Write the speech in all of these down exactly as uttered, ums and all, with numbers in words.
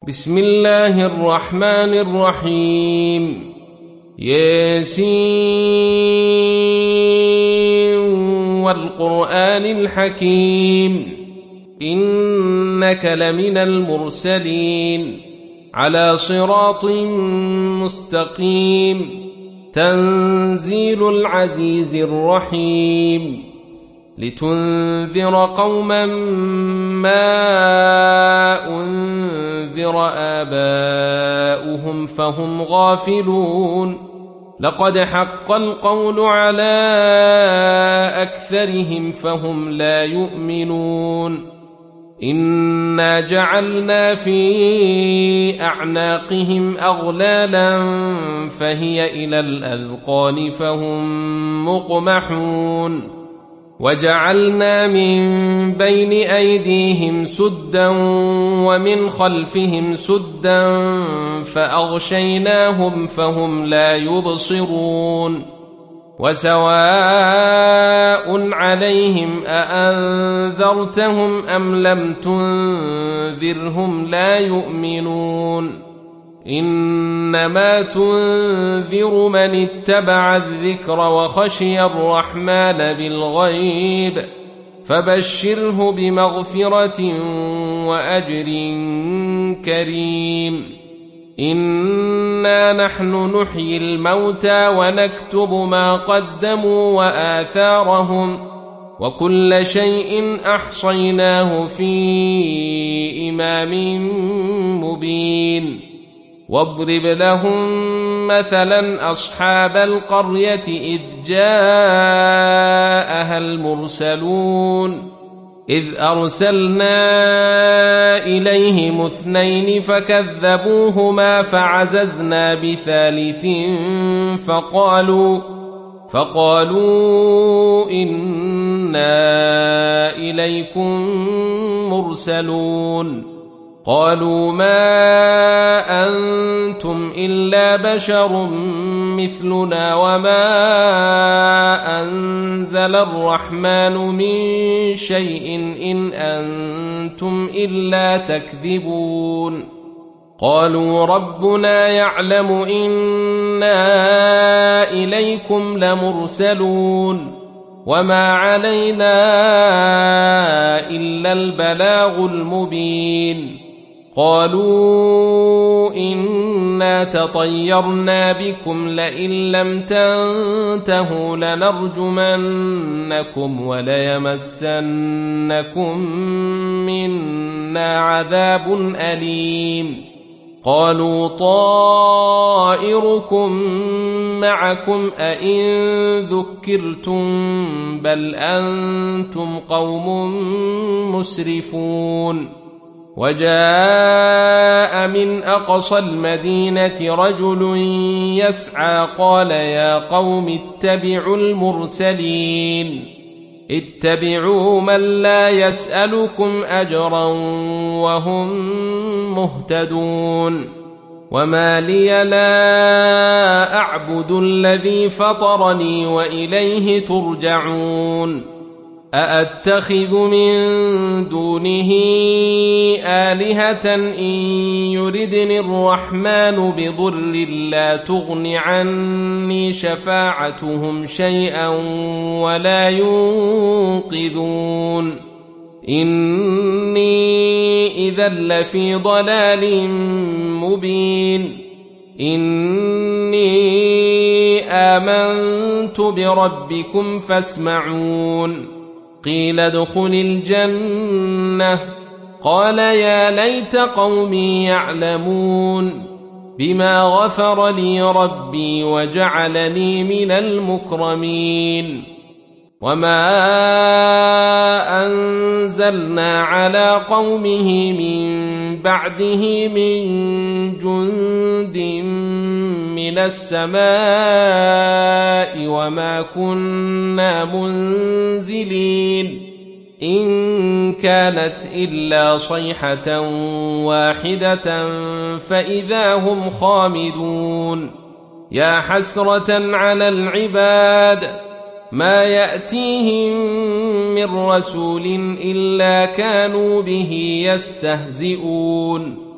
بسم الله الرحمن الرحيم. ياسين والقرآن الحكيم إنك لمن المرسلين على صراط مستقيم تنزيل العزيز الرحيم لتنذر قوما ما أنذر آباؤهم فهم غافلون لقد حق القول على أكثرهم فهم لا يؤمنون إنا جعلنا في أعناقهم أغلالا فهي إلى الأذقان فهم مقمحون وجعلنا من بين أيديهم سدا ومن خلفهم سدا فأغشيناهم فهم لا يبصرون وسواء عليهم أأنذرتهم أم لم تنذرهم لا يؤمنون إنما تنذر من اتبع الذكر وخشي الرحمن بالغيب فبشره بمغفرة وأجر كريم. إنا نحن نحيي الموتى ونكتب ما قدموا وآثارهم وكل شيء أحصيناه في إمام مبين. واضرب لهم مثلا أصحاب القرية إذ جاءها المرسلون إذ أرسلنا إليهم اثنين فكذبوهما فعززنا بثالث فقالوا فقالوا إنا إليكم مرسلون قالوا ما أنتم إلا بشر مثلنا وما أنزل الرحمن من شيء إن أنتم إلا تكذبون قالوا ربنا يعلم إنا إليكم لمرسلون وما علينا إلا البلاغ المبين قالوا إنا تطيرنا بكم لئن لم تنتهوا لنرجمنكم وليمسنكم منا عذاب أليم قالوا طائركم معكم أئن ذكرتم بل أنتم قوم مسرفون وجاء من أقصى المدينة رجل يسعى قال يا قوم اتبعوا المرسلين اتبعوا من لا يسألكم أجرا وهم مهتدون وما لي لا أعبد الذي فطرني وإليه ترجعون أأتخذ من دونه آلهة إن يردني الرحمن بضر لا تغن عني شفاعتهم شيئا ولا ينقذون إني إذا لفي ضلال مبين إني آمنت بربكم فاسمعون قيل ادخل الجنة قال يا ليت قومي يعلمون بما غفر لي ربي وجعلني من المكرمين وما أنزلنا على قومه من بعده من جند من السماء وما كنا منزلين إن كانت إلا صيحة واحدة فإذا هم خامدون يا حسرة على العباد ما يأتيهم من رسول إلا كانوا به يستهزئون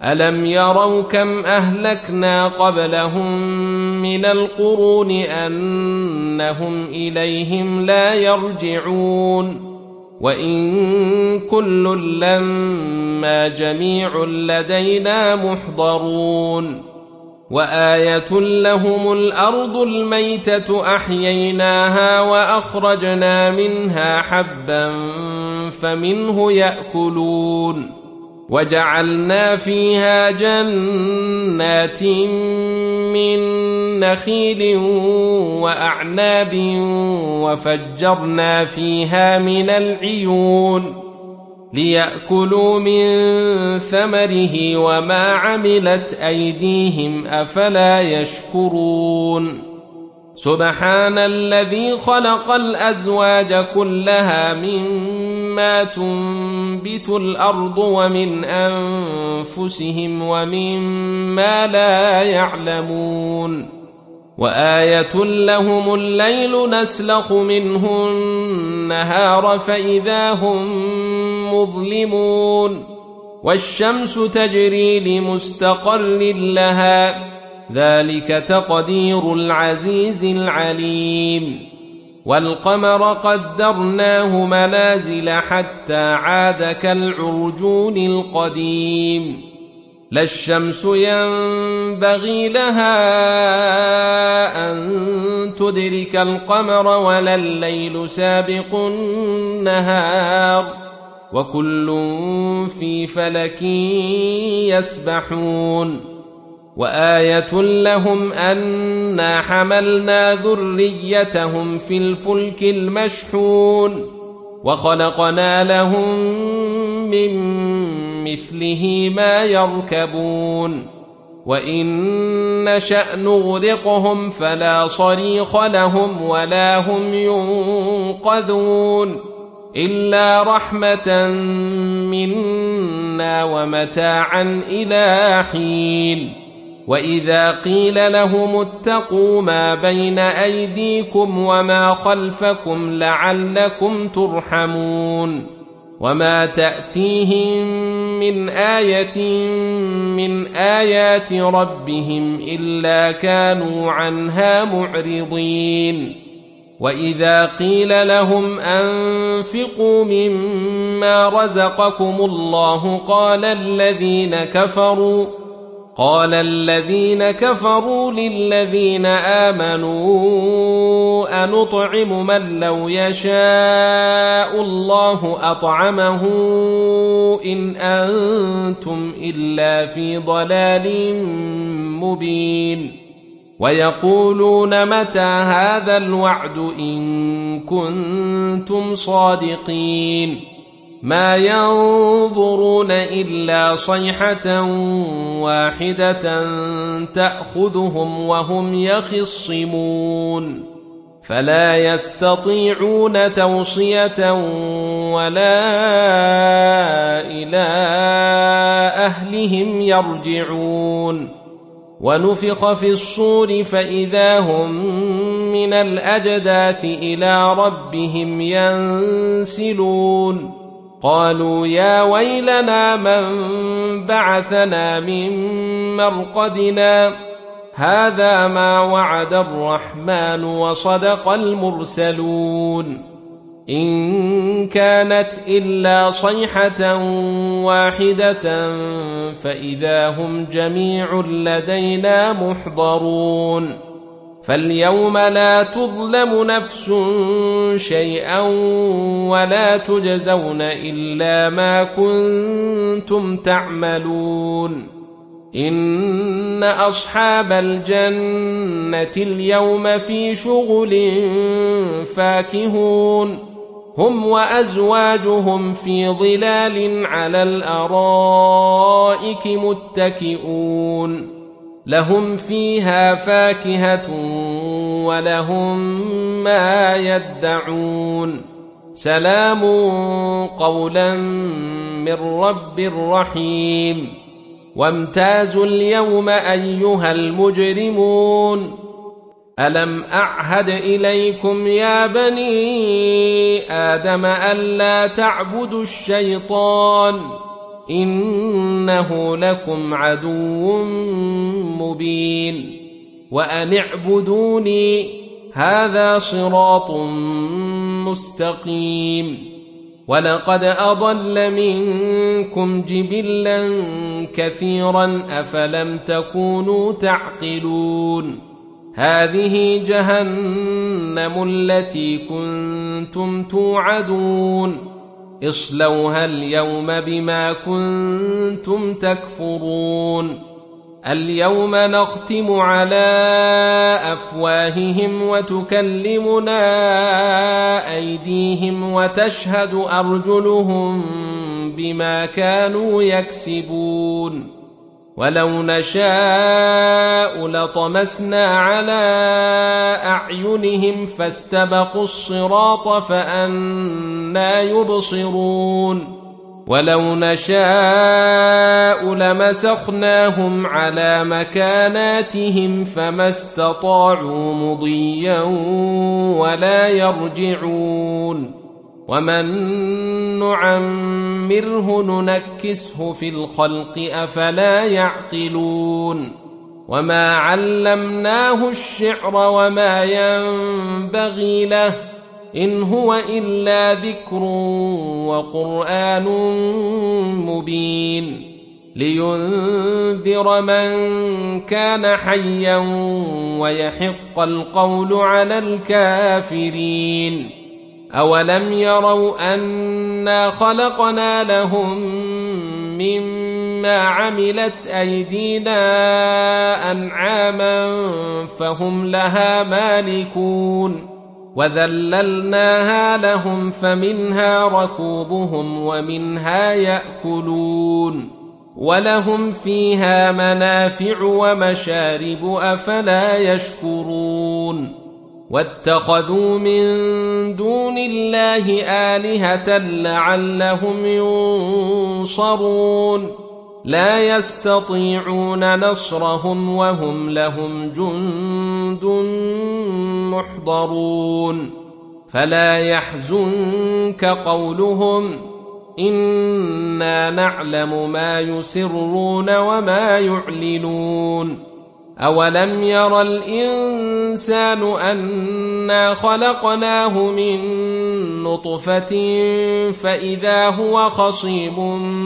ألم يروا كم أهلكنا قبلهم من القرون أنهم إليهم لا يرجعون وإن كل لما جميع لدينا محضرون وآية لهم الأرض الميتة أحييناها وأخرجنا منها حبا فمنه يأكلون وجعلنا فيها جنات من نخيل وأعناب وفجرنا فيها من العيون ليأكلوا من ثمره وما عملت أيديهم أفلا يشكرون سبحان الذي خلق الأزواج كلها مما تنبت الأرض ومن أنفسهم ومما لا يعلمون وآية لهم الليل نسلخ منه النهار فإذا هم مظلمون والشمس تجري لمستقر لها ذلك تقدير العزيز العليم والقمر قدرناه منازل حتى عاد كالعرجون القديم لا الشمس ينبغي لها أن تدرك القمر ولا الليل سابق النهار وكل في فلك يسبحون وآية لهم أنا حملنا ذريتهم في الفلك المشحون وخلقنا لهم من مثله ما يركبون وإن نشأ نغرقهم فلا صريخ لهم ولا هم ينقذون إلا رحمة منا ومتاعا إلى حين وإذا قيل لهم اتقوا ما بين أيديكم وما خلفكم لعلكم ترحمون وما تأتيهم من آية من آيات ربهم إلا كانوا عنها معرضين وإذا قيل لهم أنفقوا مما رزقكم الله قال الذين كفروا قال الذين كفروا للذين آمنوا أنطعم من لو يشاء الله أطعمه إن أنتم إلا في ضلال مبين ويقولون متى هذا الوعد إن كنتم صادقين ما ينظرون إلا صيحة واحدة تأخذهم وهم يخصمون فلا يستطيعون توصية ولا إلى أهلهم يرجعون ونفخ في الصور فإذا هم من الأجداث إلى ربهم ينسلون قالوا يا ويلنا من بعثنا من مرقدنا هذا ما وعد الرحمن وصدق المرسلون إن كانت إلا صيحة واحدة فإذا هم جميع لدينا محضرون فاليوم لا تظلم نفس شيئا ولا تجزون إلا ما كنتم تعملون إن أصحاب الجنة اليوم في شغل فاكهون هم وأزواجهم في ظلال على الأرائك متكئون لهم فيها فاكهة ولهم ما يدعون سلام قولا من رب رحيم وامتازوا اليوم أيها المجرمون ألم أعهد إليكم يا بني آدم ألا تعبدوا الشيطان إنه لكم عدو مبين وأن اعبدوني هذا صراط مستقيم ولقد أضل منكم جبلا كثيرا أفلم تكونوا تعقلون هذه جهنم التي كنتم توعدون اصلوها اليوم بما كنتم تكفرون اليوم نختم على أفواههم وتكلمنا أيديهم وتشهد أرجلهم بما كانوا يكسبون ولو نشاء لطمسنا على أعينهم فاستبقوا الصراط فأنى يبصرون ولو نشاء لمسخناهم على مكاناتهم فما استطاعوا مضيا ولا يرجعون ومن نعمره ننكسه في الخلق أفلا يعقلون وما علمناه الشعر وما ينبغي له إن هو إلا ذكر وقرآن مبين لينذر من كان حيا ويحق القول على الكافرين أولم يروا أنا خلقنا لهم مما عملت أيدينا أنعاما فهم لها مالكون وذللناها لهم فمنها ركوبهم ومنها يأكلون ولهم فيها منافع ومشارب أفلا يشكرون واتخذوا من دون الله آلهة لعلهم ينصرون لا يستطيعون نصرهم وهم لهم جند محضرون فلا يحزنك قولهم إنا نعلم ما يسرون وما يعلنون أولم ير الإنسان أنا خلقناه من نطفة فإذا هو خصيم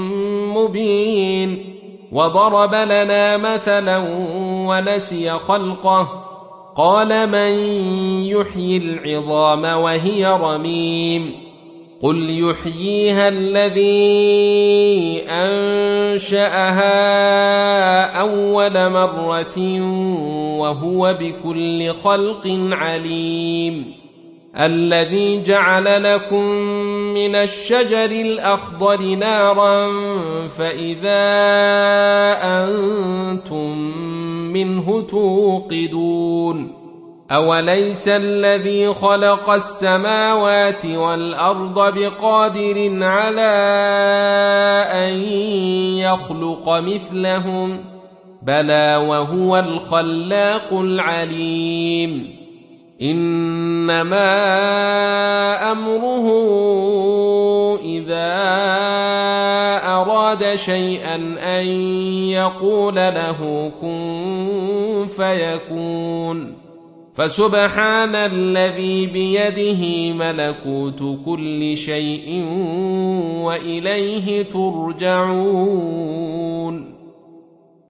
مبين وضرب لنا مثلا ونسي خلقه قال من يحيي العظام وهي رميم قل يحييها الذي أنشأها أول مرة وهو بكل خلق عليم الذي جعل لكم من الشجر الأخضر نارا فإذا أنتم منه توقدون أوليس الذي خلق السماوات والأرض بقادر على أن يخلق مثلهم بلى وهو الخلاق العليم إنما أمره إذا أراد شيئا أن يقول له كن فيكون فسبحان الذي بيده ملكوت كل شيء وإليه ترجعون.